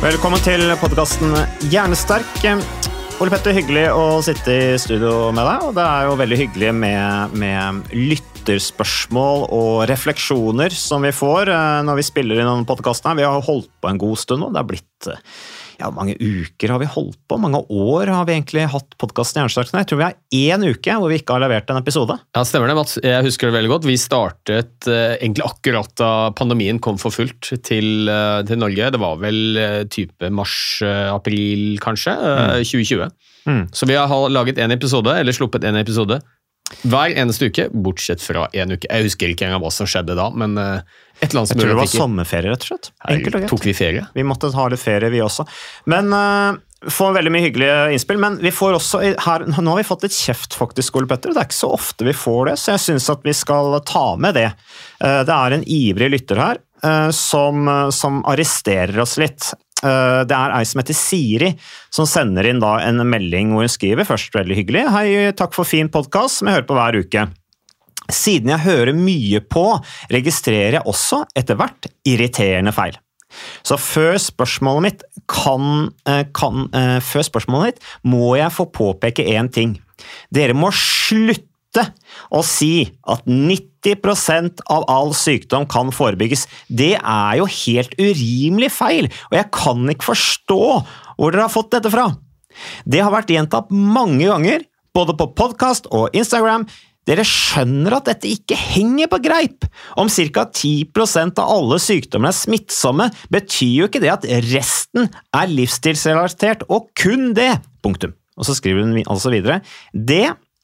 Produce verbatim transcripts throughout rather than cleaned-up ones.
Velkommen til podcasten Hjernesterk. Ole Petter, hyggelig å sitte i studio med deg, og det er jo veldig hyggelig med, med lytterspørsmål og refleksjoner som vi får når vi spiller i noen podcastene. Vi har holdt på en god stund nå, det har blitt, ja, mange uker har vi holdt på, mange år har vi egentlig hatt podcasten Hjernesterk. Jeg tror vi har en uke hvor vi ikke har levert en episode. Ja, stemmer det, Mats. Jeg husker det veldig godt. Vi startet uh, egentlig akkurat da pandemien kom for fullt til, uh, til Norge. Det var vel uh, type mars-april, uh, kanskje, uh, mm. tjue tjue. Mm. Så vi har laget en episode, eller sluppet en episode, hver eneste uke, bortsett fra en uke. Jeg husker ikke engang hva som skjedde da, men uh, et eller annet som jeg tror det var ikke... sommerferie, rett og slett. Enkelt og greit. Tok vi ferie? Vi måtte ha litt ferie, vi også. Men uh, får veldig mye hyggelige innspill, men vi får også her, nå har vi fått litt kjeft faktisk, Ole Petter, det er ikke så ofte vi får det, så jeg synes at vi skal ta med det. Uh, det er en ivrig lytter her, uh, som, uh, som arresterer oss litt. Uh, det er ei som heter Siri, som sender inn da en melding hvor hun skriver, først veldig hyggelig, hei, takk for fin podcast, som jeg hører på hver uke. Siden jeg hører mye på, registrerer jeg også etter hvert irriterende feil. Så før spørsmålet mitt kan, kan, før spørsmålet mitt må jeg få påpeke en ting. Dere må slutte å si at nitti prosent av all sykdom kan forebygges. Det er jo helt urimelig feil, og jeg kan ikke forstå hvor dere har fått dette fra. Det har vært gjentatt mange ganger, både på podcast og Instagram. Dere skjønner at dette ikke henger på greip. Om cirka ti prosent av alle sykdommer er smittsomme, betyr jo ikke det at resten er livsstilsrelatert, og kun det. Punktum. Og så skriver hun altså videre. Det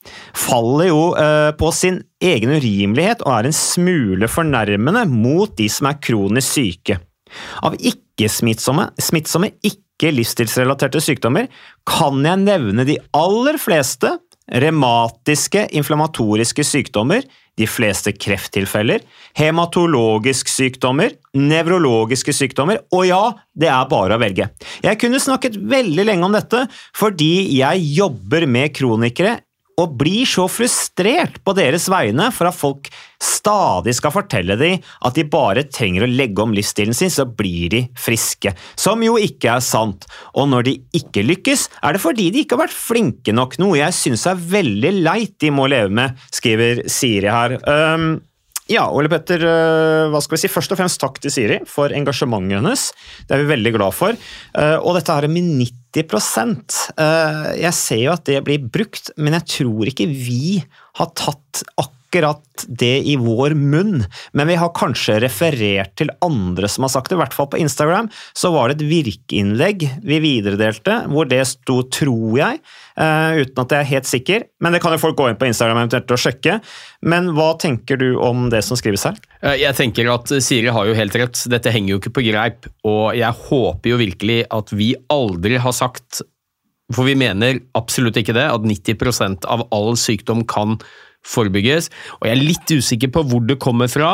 faller jo eh, på sin egen urimelighet og er en smule fornærmende mot de som er kronisk syke. Av ikke-smittsomme, smittsomme ikke-livsstilsrelaterte sykdommer kan jeg nevne de aller fleste reumatiske, inflammatoriske sykdommer, de fleste krefttilfeller, hematologiske sykdommer, nevrologiske sykdommer, og ja, det er bare å velge. Jeg kunne snakket veldig lenge om dette, fordi jeg jobber med kronikere, og blir så frustrert på deres vegne for at folk stadig skal fortelle dem at de bare trenger å legge om livsstilen sin, så blir de friske. Som jo ikke er sant. Og når de ikke lykkes, er det fordi de ikke har vært flinke nok, noe jeg synes er veldig leit de må leve med, skriver Siri her. Um, ja, Ole Petter, uh, hva skal vi si? Først og fremst takk til Siri for engasjementet hennes. Det er vi veldig glad for. Uh, og dette er med nitti prosent. Uh, jeg ser jo at det blir brukt, men jeg tror ikke vi har tatt akkurat det i vår munn, men vi har kanskje referert til andre som har sagt det, i hvert fall på Instagram, så var det et virkeinnlegg vi videredelte, hvor det stod, tror jeg, uh, uten at jeg er helt sikker, men det kan jo folk gå inn på Instagram eventuelt og sjekke. Men hva tenker du om det som skrives her? Jeg tenker at Siri har jo helt rett, dette henger jo ikke på greip, og jeg håper jo virkelig at vi aldri har sagt, for vi mener absolutt ikke det, at nitti prosent av all sykdom kan forebygges, og jeg er litt usikker på hvor det kommer fra,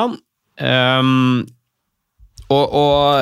um, og,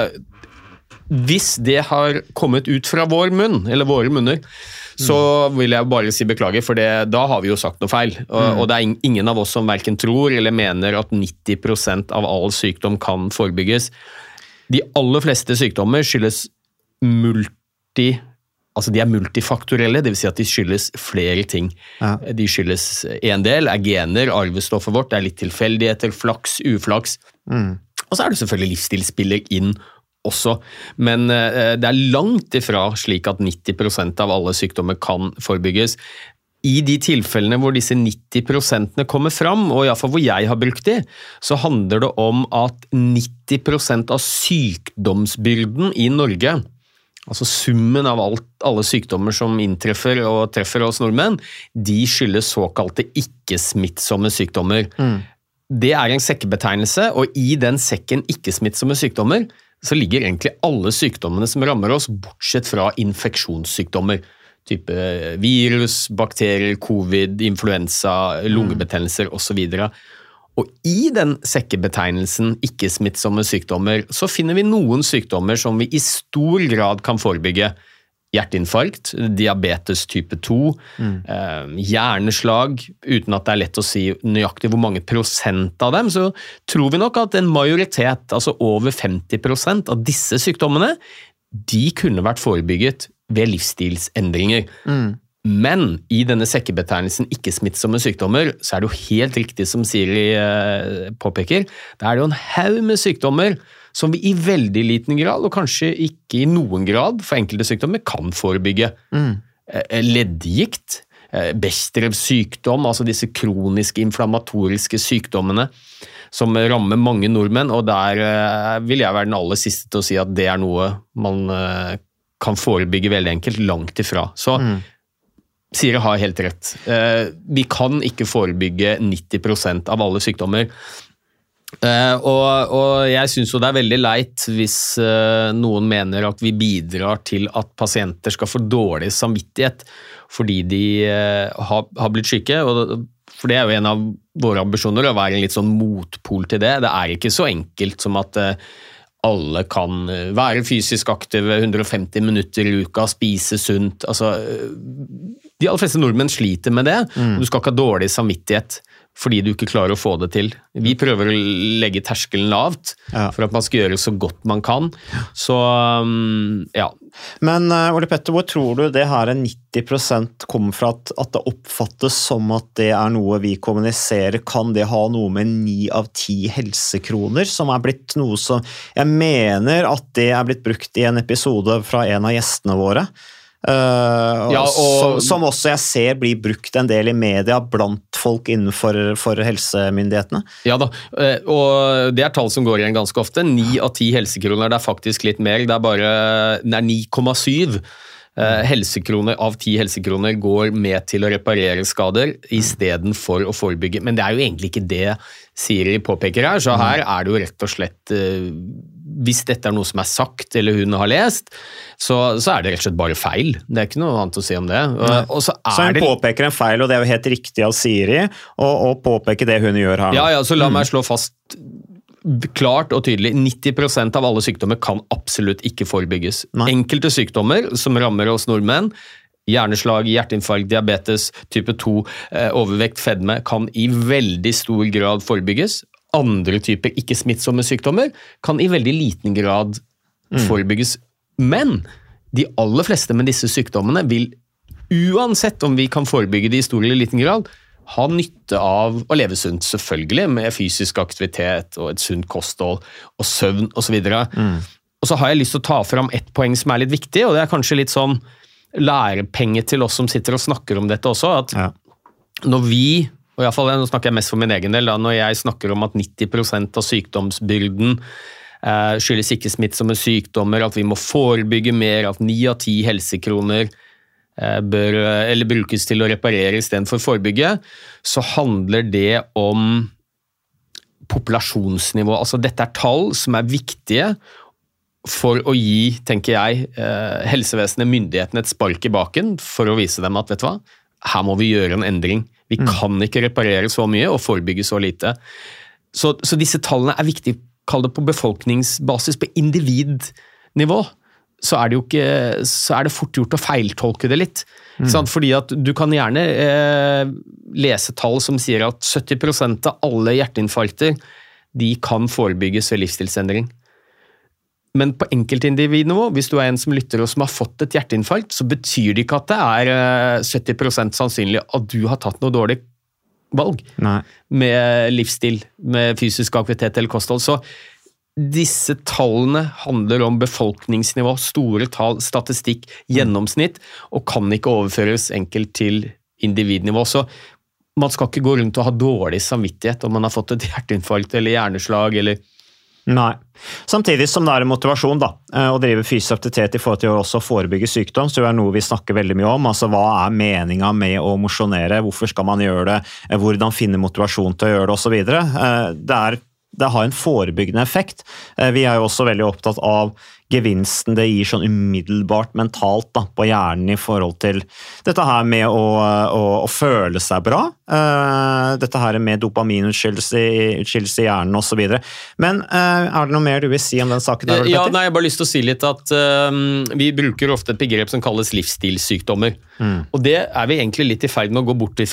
og hvis det har kommet ut fra vår munn, eller våre munner, så vil jeg bare si beklager, for det, da har vi jo sagt noe feil, og, mm. og det er ingen av oss som hverken tror eller mener at nitti prosent av all sykdom kan forebygges. De aller fleste sykdommer skyldes multi Altså de er multifaktorelle, det vil si at de skyldes flere ting. Ja. De skyldes en del, er gener, arvestoffet vårt, det er litt tilfeldigheter, flaks, uflaks. Mm. Og så er det selvfølgelig livsstilsspiller inn også. Men uh, det er langt ifra slik at nitti prosent av alle sykdommer kan forebygges. I de tilfellene hvor disse nitti prosentene kommer fram, og i hvert fall hvor jeg har brukt de, så handler det om at nitti prosent av sykdomsbyrden i Norge, altså summen av alt, alle sykdommer som inntreffer og treffer oss nordmenn, de skyldes såkalte ikke-smittsomme sykdommer. Mm. Det er en sekkebetegnelse, og i den sekken ikke-smittsomme sykdommer, så ligger egentlig alle sykdommene som rammer oss, bortsett fra infeksjonssykdommer. Type virus, bakterier, covid, influensa, lungebetennelser og så videre. Og i den sekkebetegnelsen ikke-smittsomme sykdommer, så finner vi noen sykdommer som vi i stor grad kan forebygge. Hjerteinfarkt, diabetes type to, mm. eh, hjerneslag, uten at det er lett å si nøyaktig hvor mange prosent av dem, så tror vi nok at en majoritet, altså over femti prosent av disse sykdommene, de kunne vært forebygget ved livsstilsendringer. Mm. Men i denne sekkebetegnelsen ikke-smittsomme sykdommer, så er det jo helt riktig som Siri eh, påpeker, det er jo en haug med sykdommer som vi i veldig liten grad, og kanskje ikke i noen grad for enkelte sykdommer, kan forebygge. Mm. Eh, leddgikt, eh, Bechdels sykdom, altså disse kroniske inflammatoriske sykdommene, som rammer mange nordmenn, og der eh, vil jeg være den aller siste til å si at det er noe man eh, kan forebygge veldig enkelt, langt ifra. Så mm. Siri har helt rett. Eh, vi kan ikke forebygge nitti prosent av alle sykdommer. Eh, og, og jeg synes jo det er veldig leit hvis eh, noen mener at vi bidrar til at pasienter skal få dårlig samvittighet fordi de eh, har, har blitt syke, og for det er jo en av våre ambisjoner å være en litt sånn motpol til det. Det er ikke så enkelt som at eh, alle kan være fysisk aktive hundre og femti minutter i uka, spise sunt. Altså, de aller fleste nordmenn sliter med det, mm. og du skal ikke ha dårlig samvittighet fordi du ikke klarer å få det til. Vi prøver å legge terskelen lavt ja. For at man skal gjøre så godt man kan. Så, um, ja. Men uh, Ole Petter, hvor tror du det her nitti prosent kommer fra at, at det oppfattes som at det er noe vi kommuniserer? Kan det ha noe med ni av ti helsekroner, som er blitt noe som... Jeg mener at det er blitt brukt i en episode fra en av gjestene våre. Uh, ja, og, som, som også jeg ser blir brukt en del i media blant folk innenfor for helsemyndighetene. Ja da, og det er tall som går igjen ganske ofte. ni av ti helsekroner, det er faktisk litt mer, det er bare det er ni komma syv uh, helsekroner av ti helsekroner går med til å reparere skader i stedet for å forebygge. Men det er jo egentlig ikke det Siri påpeker her, så her er det jo rett og slett uh, hvis dette er noe som er sagt eller hun har lest, så, så er det rett og slett bare feil. Det er ikke noe annet å si om det. Og, og så, er så hun det... påpeker en feil, og det er jo helt riktig av Siri å, å påpeke det hun gjør her. Ja, ja, så la meg slå fast klart og tydelig, nitti prosent av alle sykdommer kan absolutt ikke forebygges. Nei. Enkelte sykdommer som rammer oss nordmenn, hjerneslag, hjerteinfarkt, diabetes, type to, overvekt, fedme, kan i veldig stor grad forebygges. Andre typer ikke-smittsomme sykdommer kan i veldig liten grad mm. forebygges. Men de aller fleste med disse sykdommene vil, uansett om vi kan forebygge de i stor eller liten grad, ha nytte av å leve sunt, selvfølgelig, med fysisk aktivitet og et sunt kosthold og søvn og så videre. Mm. Og så har jeg lyst til å ta fram et poeng som er litt viktig, og det er kanskje litt sånn lærepenge til oss som sitter og snakker om dette også, at ja. Når vi og i hvert fall, nå snakker jeg mest for min egen del, da, når jeg snakker om at nitti prosent av sykdomsbyrden eh, skyldes ikke smittsomme sykdommer, at vi må forebygge mer, at ni av ti helsekroner eh, bør, eller brukes til å reparere i stedet for forebygge, så handler det om populasjonsnivå. Altså dette er tall som er viktige for å gi, tenker jeg, eh, helsevesenet, myndighetene et spark i baken, for å vise dem at, vet du hva, her må vi gjøre en endring. Vi kan ikke reparere så mye og forebygge så lite. Så, så disse tallene er viktige, kall det på befolkningsbasis, på individnivå. Så er det jo ikke, så er det fort gjort å feiltolke det litt. Mm. Fordi at du kan gjerne eh, lese tall som sier at sytti prosent av alle hjerteinfarkter, de kan forebygges ved livsstilsendring. Men på enkeltindividnivå, hvis du er en som lytter og som har fått et hjerteinfarkt, så betyr det ikke at det er sytti prosent sannsynlig at du har tatt noe dårlig valg. Nei. Med livsstil, med fysisk aktivitet eller kosthold. Så disse tallene handler om befolkningsnivå, store tall, statistikk, gjennomsnitt, og kan ikke overføres enkelt til individnivå. Så man skal ikke gå rundt og ha dårlig samvittighet om man har fått et hjerteinfarkt eller hjerneslag eller... Nei. Samtidig som det er en motivasjon da, å drive fysisk aktivitet i forhold til å også forebygge sykdom, så er det noe vi snakker veldig mye om. Altså, hva er meningen med å mosjonere? Hvorfor skal man gjøre det? Hvordan finne motivasjon til å gjøre det, og så videre. Det, er, det har en forebyggende effekt. Vi er jo også veldig opptatt av gevinsten det gir sånn umiddelbart mentalt da, på hjernen i forhold til dette her med å, å, å føle seg bra, uh, dette her med dopaminutskillelse i hjernen og så videre. Men uh, er det noe mer du vil si om den saken? Der, ja, nei, jeg har bare lyst til å si litt at uh, vi bruker ofte et begrep som kalles livsstilssykdommer. Mm. Og det er vi egentlig litt i ferd med å gå bort ifra.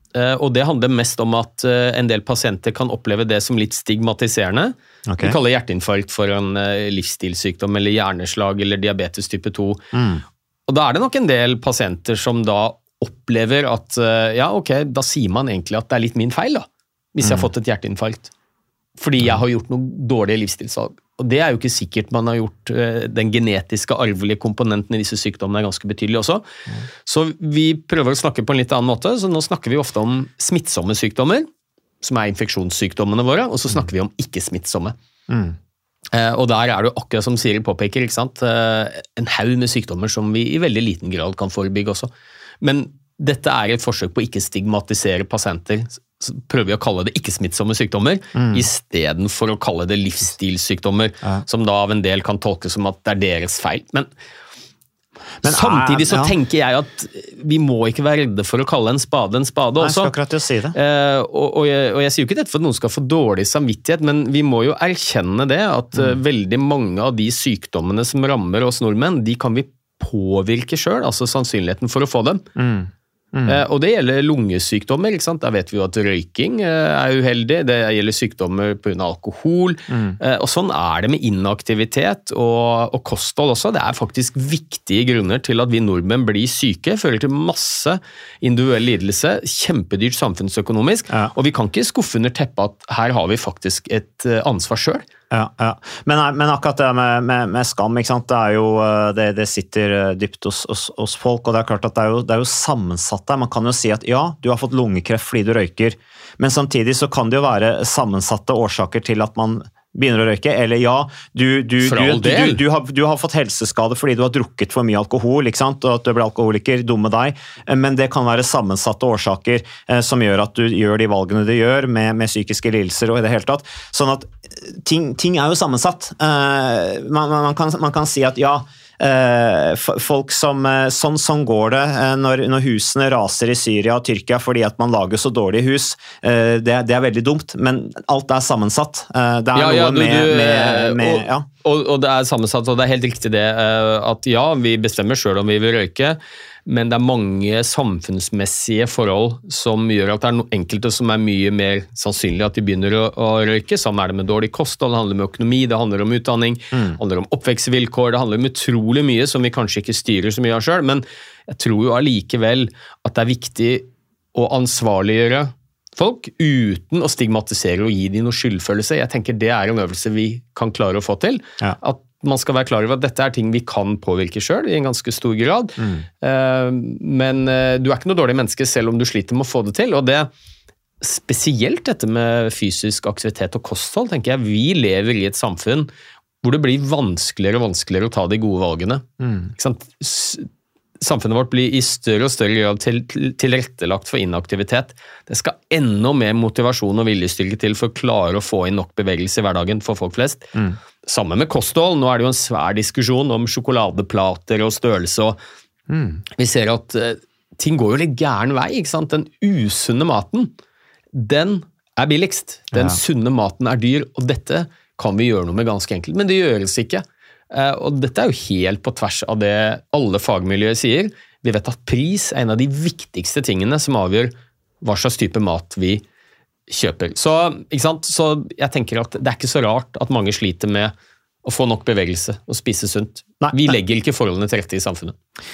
og det handler mest om at en del pasienter kan oppleve det som litt stigmatiserende. Okay. Vi kaller hjerteinfarkt for en livsstilssykdom eller hjerneslag eller diabetes type to. Mm. Og da er det nok en del pasienter som da opplever at, ja ok, da sier man egentlig at det er litt min feil da, hvis jeg har fått et hjerteinfarkt. Fordi jeg har gjort noen dårlige livsstilsvalg. Og det er jo ikke sikkert man har gjort. Den genetiske arvelige komponenten i disse sykdommene er ganske betydelig også. Mm. Så vi prøver å snakke på en litt annen måte, så nå snakker vi ofte om smittsomme sykdommer, som er infeksjonssykdommene våre, og så snakker vi om ikke-smittsomme. Mm. Og der er det jo akkurat som Siri påpeker, ikke sant? En haug med sykdommer som vi i veldig liten grad kan forebygge også. Men dette er et forsøk på å ikke stigmatisere pasienter, så prøver vi å kalle det ikke-smittsomme sykdommer, mm. i stedet for å kalle det livsstilssykdommer, ja. Som da av en del kan tolkes som at det er deres feil. Men, Men samtidig så ja. tenker jeg at vi må ikke være redde for å kalle en spade en spade Nei, også. Jeg skal akkurat si det. Eh, og, og, jeg, og jeg sier jo ikke dette for at noen skal få dårlig samvittighet, men vi må jo erkjenne det, at mm. veldig mange av de sykdommene som rammer oss nordmenn, de kan vi påvirke selv, altså sannsynligheten for å få dem. Mm. Mm. Eh, og det gjelder lungesykdommer, ikke sant? Da vet vi jo at røyking eh, er uheldig, det gjelder sykdommer på grunn av alkohol, mm. eh, og sånn er det med inaktivitet og, og kosthold også. Det er faktisk viktige grunner til at vi nordmenn blir syke, fører til masse individuell lidelse, kjempedyrt samfunnsøkonomisk, ja. Og vi kan ikke skuffe under teppet at her har vi faktisk et ansvar selv. Ja, ja. Men, men akkurat det med, med, med skam, ikke sant? Det, er jo, det, det sitter dypt hos, hos, hos folk, og det er klart at det er, jo, det er jo sammensatt der. Man kan jo si at ja, du har fått lungekreft fordi du røyker, men samtidig så kan det jo være sammensatte årsaker til at man begynner å røyke, eller ja, du, du, du, du, du, har, du har fått helseskade fordi du har drukket for mye alkohol, ikke sant? Og at du ble alkoholiker, dumme deg, men det kan være sammensatte årsaker eh, som gjør at du gjør de valgene du gjør med, med psykiske lidelser og i det hele tatt. Sånn at ting, ting er jo sammensatt. Eh, man, man, kan, man kan si at ja, Uh, folk som, uh, sånn, sånn går det uh, når, når husene raser i Syria og Tyrkia fordi at man lager så dårlige hus, uh, det, det er veldig dumt, men alt er sammensatt. Uh, det er ja, noe ja, du, med, du, med, med og, ja. og, og det er sammensatt, og det er helt riktig det, uh, at ja, vi bestemmer selv om vi vil røyke, men det er mange samfunnsmessige forhold som gjør at det er noe enkelte som er mye mer sannsynlig at de begynner å, å røyke. Sammen er det med dårlig kosthold, det handler om økonomi, det handler om utdanning, mm. det handler om oppvekstvilkår, det handler om utrolig mye som vi kanskje ikke styrer så mye av selv, men jeg tror jo allikevel at det er viktig å ansvarliggjøre folk uten å stigmatisere og gi dem noe skyldfølelse. Jeg tenker det er en øvelse vi kan klare å få til, ja. At man skal være klar over at dette er ting vi kan påvirke selv i en ganske stor grad, mm. men du er ikke noe dårlig menneske selv om du sliter med å få det til, og det spesielt dette med fysisk aktivitet og kosthold, tenker jeg, vi lever i et samfunn hvor det blir vanskeligere og vanskeligere å ta de gode valgene. Mm. Ikke sant? Samfunnet vårt blir i større og større grad til, til, tilrettelagt for inaktivitet. Det skal enda mer motivasjon og viljestyrke til for å klare å få inn nok bevegelse i hverdagen for folk flest. Mm. Sammen med kosthold, nå er det jo en svær diskusjon om sjokoladeplater og størrelse, og mm. vi ser at uh, ting går jo litt gæren vei, ikke sant? Den usunne maten, den er billigst. Den ja. Sunne maten er dyr, og dette kan vi gjøre noe med ganske enkelt, men det gjøres ikke. Og dette er jo helt på tvers av det alle fagmiljøer sier. Vi vet at pris er en av de viktigste tingene som avgjør hva slags type mat vi kjøper. Så, ikke sant? Så jeg tenker at det er ikke så rart at mange sliter med å få nok bevegelse og spise sunt. Nei, vi legger ikke forholdene til rette i samfunnet.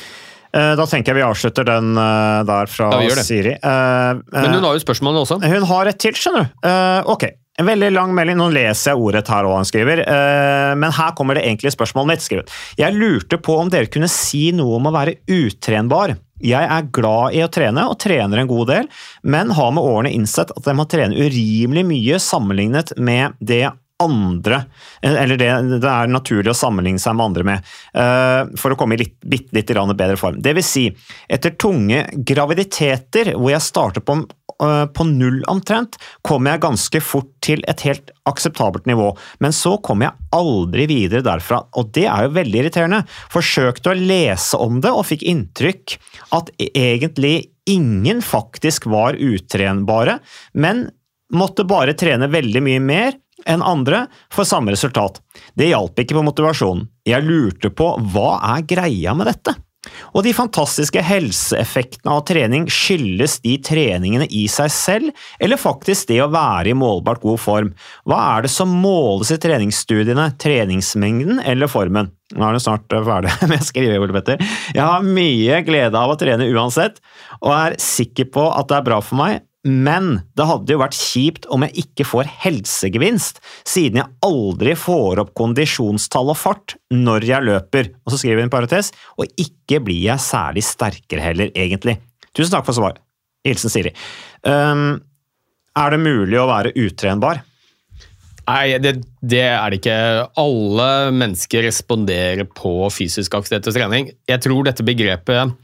Da tenker jeg vi avslutter den der fra Siri. Men hun har jo spørsmålene også. Hun har et til, skjønner du. Ok. En veldig lang melding, nå leser jeg ordet her også han skriver, men her kommer det egentlig spørsmålet mitt, skriver. Jeg lurte på om dere kunne si noe om å være utrenbar. Jeg er glad i å trene, og trener en god del, men har med årene innsett at jeg må trene urimelig mye sammenlignet med det andre, eller det, det er naturlig å sammenligne seg med andre med, for å komme i litt, litt, litt bedre form. Det vil si, etter tunge graviditeter, hvor jeg starter på på null omtrent, kom jeg ganske fort til et helt akseptabelt nivå, men så kom jeg aldri videre derfra, og det er jo veldig irriterende. Forsøkte å lese om det, og fikk inntrykk at egentlig ingen faktisk var utrenbare, men måtte bare trene veldig mye mer enn andre for samme resultat. Det hjalp ikke på motivasjonen. Jeg lurte på, hva er greia med dette? Og de fantastiske helseeffektene av trening skyldes de treningene i seg selv, eller faktisk det å være i målbart god form. Hva er det som måles i treningsstudiene? Treningsmengden eller formen? Nå er det snart ferdig med å skrive, Ole Petter. Jeg har mye glede av å trene uansett, og er sikker på at det er bra for meg, men det hadde jo vært kjipt om jeg ikke får helsegevinst, siden jeg aldri får opp kondisjonstall og fart når jeg løper. Og så skriver vi en parentes, og ikke blir jeg særlig sterkere heller, egentlig. Tusen takk for svar. Hilsen Siri. Um, er det mulig å være utrenbar? Nei, det, det er det ikke. Alle mennesker responderer på fysisk aktivitet og trening. Jeg tror dette begrepet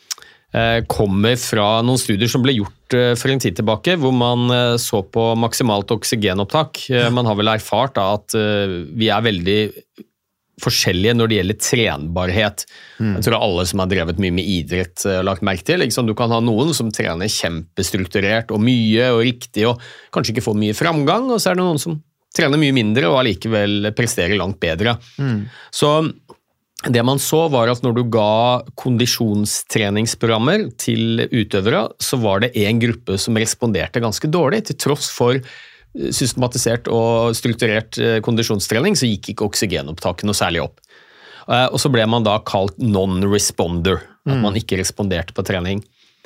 kommer fra noen studier som ble gjort for en tid tilbake, hvor man så på maksimalt oksygenopptak. Man har vel erfart da, at vi er veldig forskjellige når det gjelder trenbarhet. Mm. Jeg tror alle som har drevet mye med idrett har lagt merke til. Liksom, du kan ha noen som trener kjempestrukturert og mye og riktig, og kanskje ikke får mye framgang, og så er det noen som trener mye mindre og allikevel presterer langt bedre. Mm. Så det man så var at når du ga kondisjonstreningsprogrammer til utøvere, så var det en gruppe som responderte ganske dårlig. Til tross for systematisert og strukturert kondisjonstrening, så gikk ikke oksygenopptaket noe særlig opp. Og så ble man da kalt non-responder, at man ikke responderte på trening.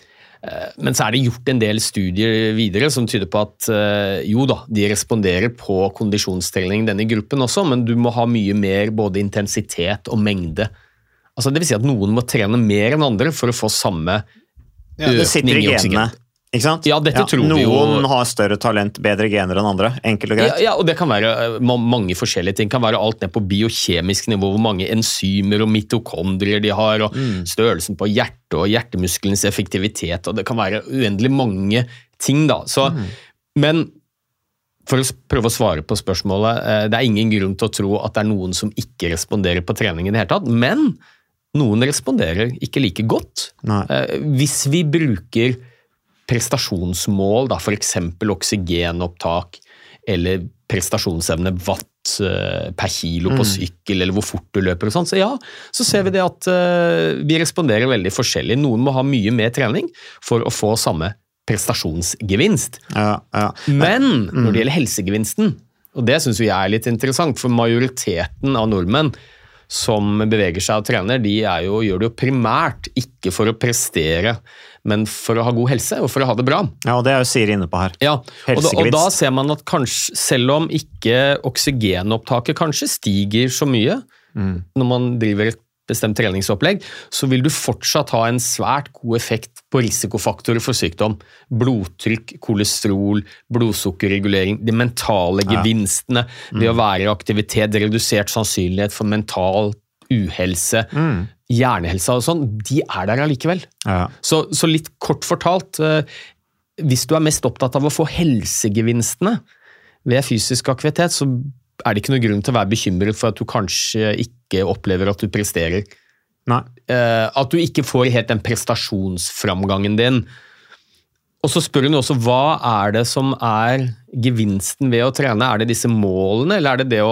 Men så er det gjort en del studier videre som tyder på at jo da, de responderer på kondisjonstrening denne gruppen også, men du må ha mye mer både intensitet og mengde. Altså det vil si at noen må trene mer enn andre for å få samme ja, økning i oksygen. Ikke sant? Ja, dette ja, tror vi jo. Noen har større talent, bedre gener enn andre, enkelt og greit. Ja, ja, og det kan være mange forskjellige ting. Det kan være alt ned på biokjemisk nivå, hvor mange enzymer og mitokondrier de har, og mm. størrelsen på hjertet og hjertemuskelens effektivitet, og det kan være uendelig mange ting da. Så, mm. Men for å prøve å svare på spørsmålet, det er ingen grunn til å tro at det er noen som ikke responderer på trening i det hele tatt, men noen responderer ikke like godt. Nei. Hvis vi bruker prestasjonsmål, da, for eksempel oksygenopptak eller prestasjonsevne watt per kilo på sykkel, mm. eller hvor fort du løper og sånn, så ja, så ser vi det at uh, vi responderer veldig forskjellig. Noen må ha mye mer trening for å få samme prestasjonsgevinst. Ja, ja. Men når det gjelder helsegevinsten, og det synes jeg er litt interessant, for majoriteten av nordmenn som beveger seg og trener, de er jo, gjør det jo primært ikke for å prestere, men for å ha god helse og for å ha det bra. Ja, og det er jo Siri inne på her. Ja, og da, og da ser man at kanskje, selv om ikke oksygenopptaket kanskje stiger så mye, mm. når man driver et bestemt treningsopplegg, så vil du fortsatt ha en svært god effekt på risikofaktorer for sykdom. Blodtrykk, kolesterol, blodsukkerregulering, de mentale gevinstene, ja. mm. ved å være i aktivitet, redusert sannsynlighet for mental uhelse, mm. hjernehelse og sånn, de er der allikevel. Ja. Så, så litt kort fortalt, hvis du er mest opptatt av å få helsegevinstene ved fysisk aktivitet, så er det ikke noe grunn til å være bekymret for at du kanskje ikke opplever at du presterer. Nei. At du ikke får helt den prestasjonsframgangen din. Og så spør hun også, hva er det som er gevinsten ved å trene? Er det disse målene, eller er det det å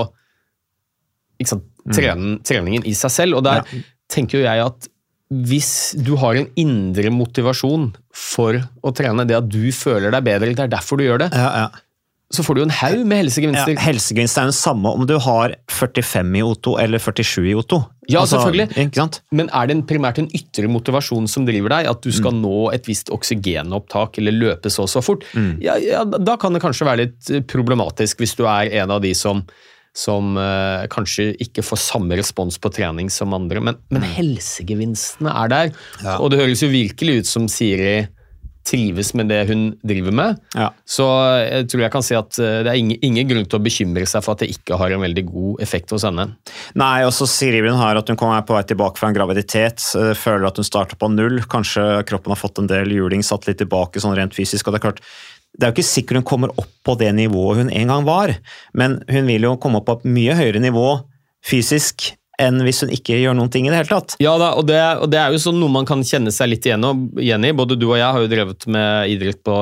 ikke sant, trene, mm. treningen i seg selv? Og der ja. tenker jo jeg at hvis du har en indre motivasjon for å trene, det at du føler deg bedre, det er derfor du gjør det, ja, ja. så får du jo en haug med helsegevinster. Ja, helsegevinst er jo den samme om du har førtifem i O to eller førtisju i O to. Ja, altså, selvfølgelig. Ikke sant? Men er det en, primært en ytre motivasjon som driver deg, at du skal mm. nå et visst oksygenopptak eller løpe så så fort? Mm. Ja, ja, da kan det kanskje være litt problematisk hvis du er en av de som, som uh, kanskje ikke får samme respons på trening som andre, men, men mm. helsegevinstene er der. Ja. Og det høres jo virkelig ut som Siri trives med det hun driver med, ja. så jeg tror jeg kan si at det er ingen, ingen grunn til å bekymre seg for at det ikke har en veldig god effekt hos henne. Nei, og så skriver hun her at hun kommer på vei tilbake fra en graviditet, føler at hun starter på null, kanskje kroppen har fått en del juling, satt litt tilbake sånn rent fysisk, og det er klart, det er jo ikke sikkert hun kommer opp på det nivået hun en gang var, men hun vil jo komme opp på et mye høyere nivå fysisk enn hvis hun ikke gjør noen ting i det hele tatt. Ja da, og det, og det er jo sånn noe man kan kjenne seg litt igjen, igjen i. Både du og jeg har jo drevet med idrett på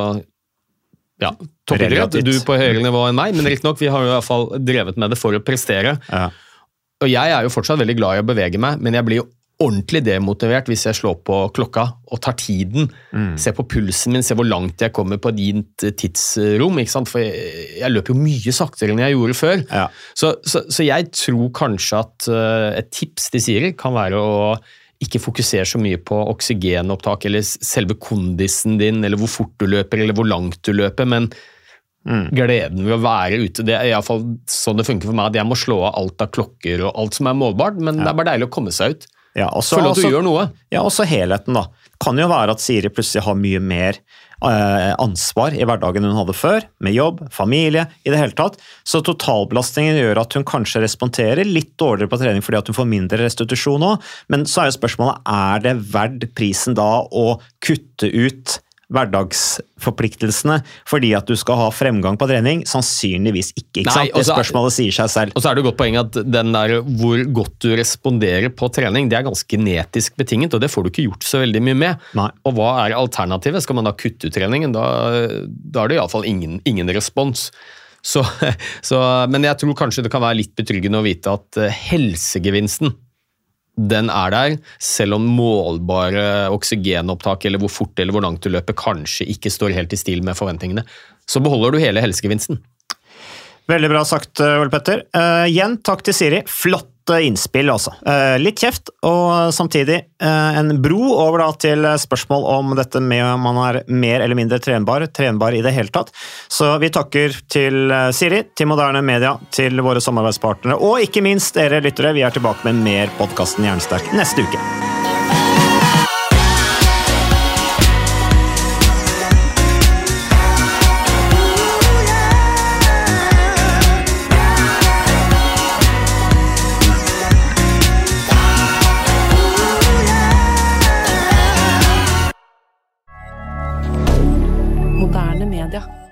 ja, toppidrett. Du på høyere nivå enn meg, men riktig nok, vi har jo i hvert fall drevet med det for å prestere. Ja. Og jeg er jo fortsatt veldig glad i å bevege meg, men jeg blir jo ordentlig demotivert hvis jeg slår på klokka og tar tiden, mm. ser på pulsen min, ser hvor langt jeg kommer på ditt tidsrom, ikke sant? For jeg, jeg løper jo mye saktere enn jeg gjorde før. Ja. Så, så, så jeg tror kanskje at uh, et tips til Siri kan være å ikke fokusere så mye på oksygenopptak eller selve kondisen din, eller hvor fort du løper, eller hvor langt du løper, men Mm. gleden ved å være ute, det er i hvert fall sånn det funker for meg, at jeg må slå av alt av klokker og alt som er målbart, men ja. det er bare deilig å komme seg ut. Ja, også, Føler at du også, gjør noe. Ja, også helheten da. Kan jo være at Siri plutselig har mye mer eh, ansvar i hverdagen hun hadde før, med jobb, familie, i det hele tatt. Så totalbelastningen gjør at hun kanskje responderer litt dårligere på trening fordi at hun får mindre restitusjon også. Men så er jo spørsmålet, er det verdt prisen da å kutte ut hverdagsforpliktelsene fordi at du skal ha fremgang på trening? Sannsynligvis ikke, ikke sant? Nei, det spørsmålet sier seg selv. Og så er det godt poeng at den der hvor godt du responderer på trening, det er ganske genetisk betinget, og det får du ikke gjort så veldig mye med. Nei. Og hva er alternativet? Skal man da kutte ut treningen? Da, da er det i alle fall ingen, ingen respons. Så, så, men jeg tror kanskje det kan være litt betryggende å vite at helsegevinsten den er der, selv om målbare oksygenopptak eller hvor fort eller hvor langt du løper kanskje ikke står helt i stil med forventningene. Så beholder du hele helsegevinsten. Veldig bra sagt, Ole Petter. Uh, igjen, takk til Siri. Flott innspill altså. Uh, litt kjeft, og samtidig uh, en bro over da til spørsmål om dette med om man er mer eller mindre trenbar, trenbar i det hele tatt. Så vi takker til Siri, til Moderne Media, til våre samarbeidspartnere, og ikke minst dere lyttere. Vi er tilbake med mer podcasten Hjernesterk neste uke. Moderne Media.